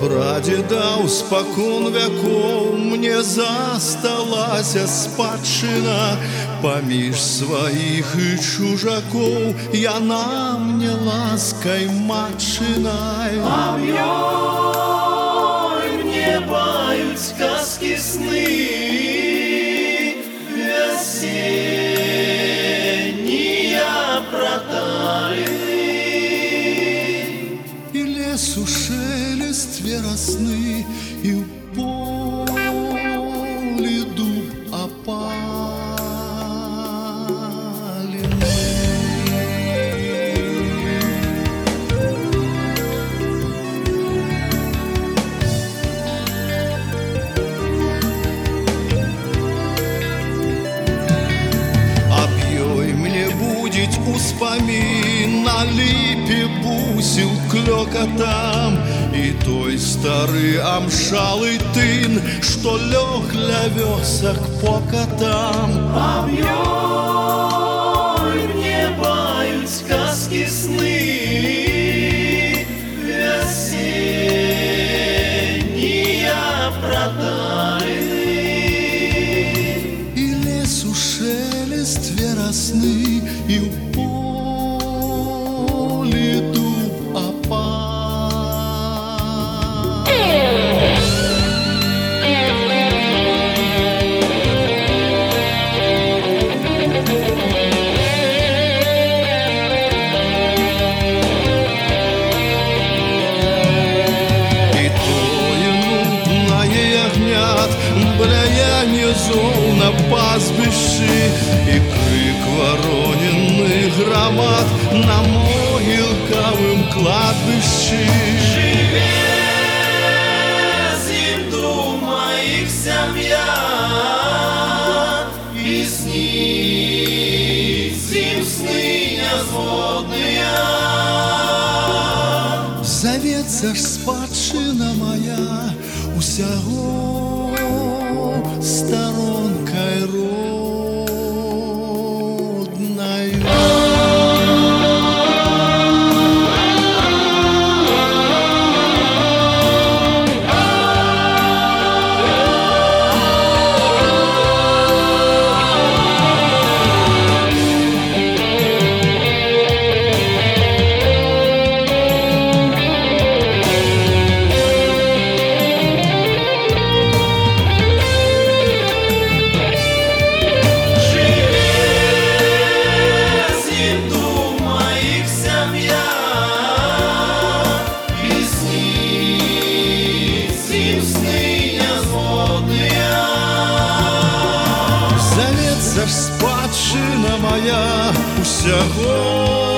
Прадзедаў спакон вякоў мне засталася спадчына. Паміж сваіх і чужакоў яна мне ласкай матчынай. А в ёй мне баюць казкі сны вясеннія праталіны. І лесу шелест верасны, і ў полі дуб опалены. Аб ёй мне будзіць успамін, на ліпе бусіл клёкатам, і той стары амшалы тын, што лёг ля вёсак покатам. А в ёй мне баюць казкі сны вясеннія праталіны. І лесу шелест верасны, і ў полі дуб опалены. Бляянне зоў на пастбішчы і крык вароненных грамад на могілкавым кладбішчы. Жыве з ім, думай, іх сям'я, і сніць з ім сны нязводныя. Завецца ж спадчына мая усяго сторонкой родной. Завецца ж спадчына моя усяго